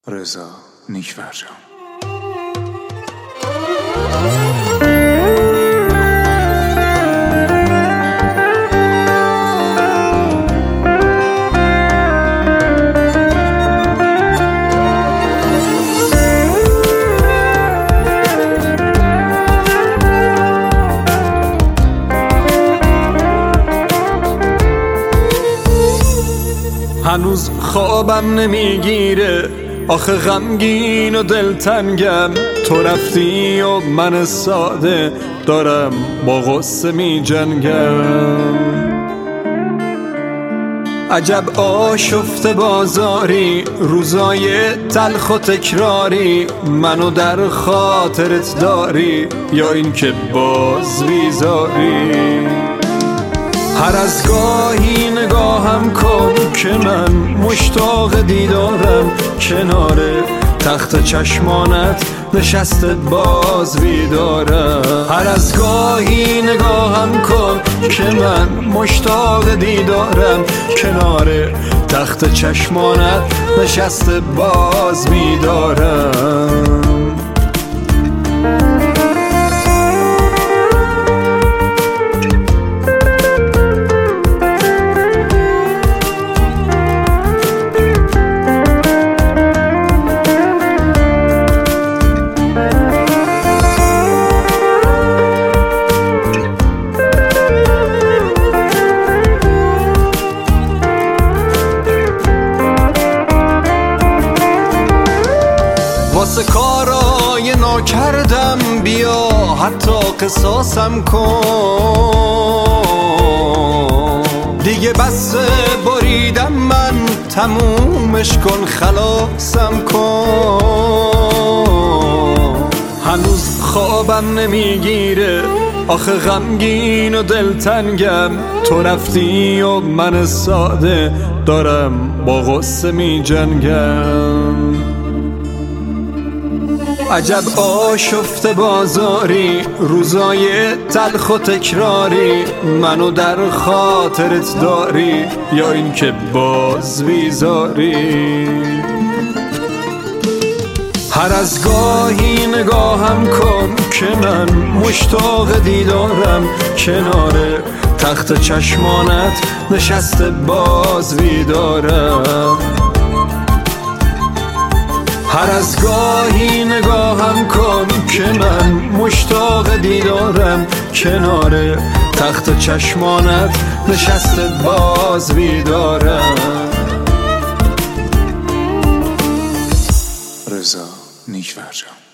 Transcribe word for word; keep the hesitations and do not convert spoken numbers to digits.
رضا نیک‌فرجام. هنوز خوابم نمیگیره، آخه غمگین و دلتنگم. تو رفتی و من ساده دارم با غصه می جنگم. عجب آشفته بازاری، روزای تلخ و تکراری، منو در خاطرت داری یا این که باز بیزاری. هر از گاهی نگاهم کن که من مشتاق دیدارم، کنار تخت چشمانت نشسته باز بیدارم. هر از گاهی نگاهم کن که من مشتاق دیدارم، کنار تخت چشمانت نشسته باز بیدارم. واسه کارای ناکردم بیا حتی قصاصم کن. دیگه بس بریدم من، تمومش کن خلاصم کن. هنوز خوابم نمیگیره، آخه غمگین و دلتنگم. تو رفتی و من ساده دارم با غصه می جنگم. عجب آشفته بازاری، روزای تلخ و تکراری، منو در خاطرت داری یا این که باز بیزاری. هر از گاهی نگاهم کن که من مشتاق دیدارم، کنار تخت چشمانت نشسته باز بیدارم. هر از گاهی نگاهم کن که من مشتاق دیدارم، کنار تخت چشمانت نشسته باز بیدارم. رضا نیک‌فرجام.